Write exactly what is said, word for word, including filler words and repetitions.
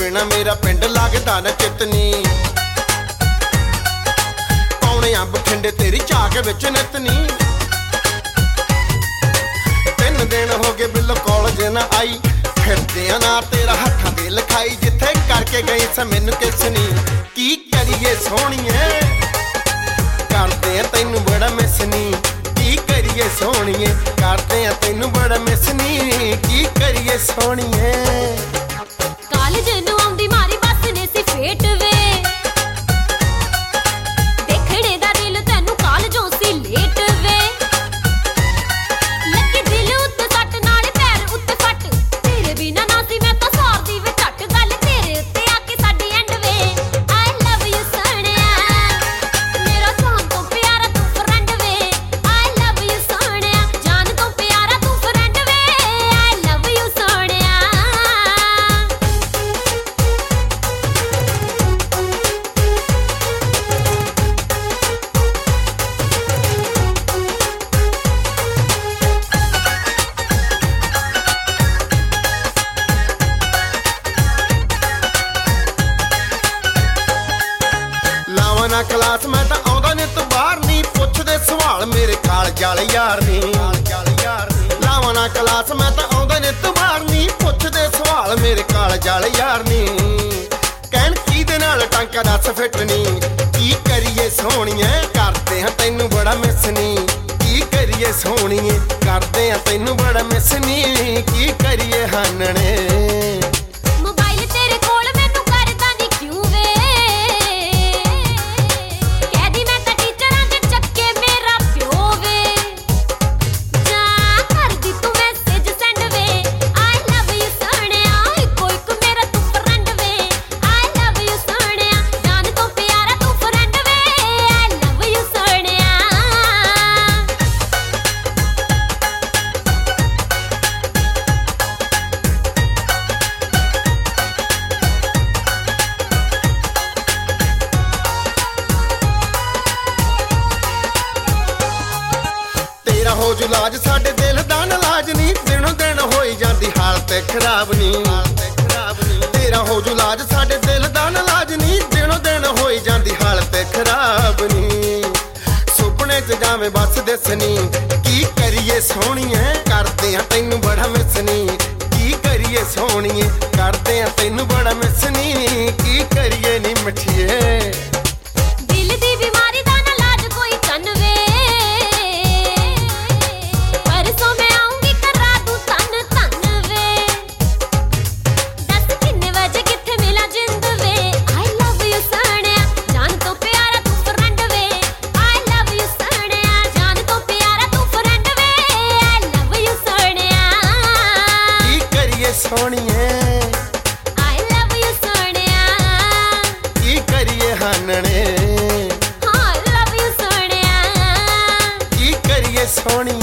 बिना मेरा पिंड लगदा न चितनी पौने अंब ठंडे तेरी झाक विच नितनी तीन दिन हो गए बिल्लो कॉलेज न आई फिरदे ना तेरा हत्थां दी लिखाई जिथे करके गई स मैनू किसनी की करिए सोहणीए करदे तैनू बड़ा मिसनी की करिए सोहणीए करदे तैनू बड़ा मिसनी की करिए सोहणीए कालेज नूं आउंदी मारी बस ने सी फेट वे देखणे दा दिल तैनू कालजों सी लेट वे लगी दिल उत्ते सट नाल पैर उत्ते फट तेरे बिना ना सी मैं तां सारदी वे झट गल तेरे उत्ते आके साडी एंड वे आई लव यू सोहणिया मेरा जान तो प्यारा तू फ्रेंड वे आई लव यू सोहणिया जान तो प्यारा तू फ्रेंड वे आई लव यू सोहणिया लावा ना क्लास मैं तां आउंदा नित बाहर नी पुछदे सवाल मेरे कालज वाले यार नी लावा ना क्लास मैं तां आउंदा नित बाहर नी पुछदे सवाल मेरे कालज वाले यार नी कहण किहदे नाल टांका दस फिट नी की करिए सोहणीए करदे हां तैनू बड़ा मिसनी की करिए सोहणीए करदे हां तैनू बड़ा मिसनी की करिए हानणे मोबाइल तेरे कोल मैनू करदा नी क्यों वे कहदी मैं तां टीचरां दे चक्के मेरा प्यो वे जा करदी तू मैसेज सेंड वे आई लव यू सोहणिया इको इक मेरा तू फ्रेंड वे आई लव यू सोहणिया जान तो प्यारा तू फ्रेंड वे आई लव यू सोहणिया तेरा हो जू लाज साडे दिल दा नाज नी दिनों दिन होई जांदी हालत खराब नी तेरा हो जू लाज साडे दिल दा नाज नी दिनों दिन होई जांदी हालत खराब नी सुपने च जावे बस दिसनी की करिए सोहणीए करदे हां तैनू बड़ा मिसनी की करिए सोहणीए करदे हां तैनू बड़ा मिसनी की करिए नी मिठिए दिल दी बीमारी दा ना लाज कोई चन वे परसों मैं आऊंगी करा दूं तन तन वे दस किन्ने बजे किथे मिला जिंद वे आई लव यू सोहणिया जान तो प्यारा तू फ्रेंड वे आई लव यू सोहणिया जान तो प्यारा तू फ्रेंड वे आई लव यू सोहणिया की करिए सोहणीए आई लव यू सोहणिया की करिए हानणे आई लव यू सोहणिया की करिए सोहणीए